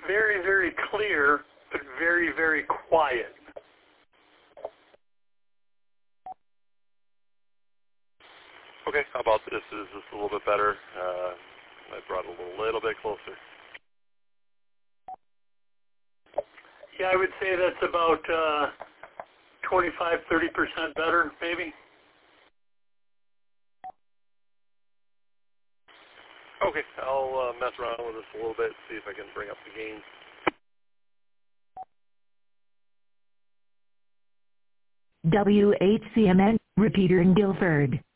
very, very clear, but very, very quiet. Okay, how about this? Is this a little bit better? I brought it a little bit closer. Yeah, I would say that's about 25-30% better, maybe. Okay, I'll mess around with this a little bit, see if I can bring up the gain. WHCMN, repeater in Guilford.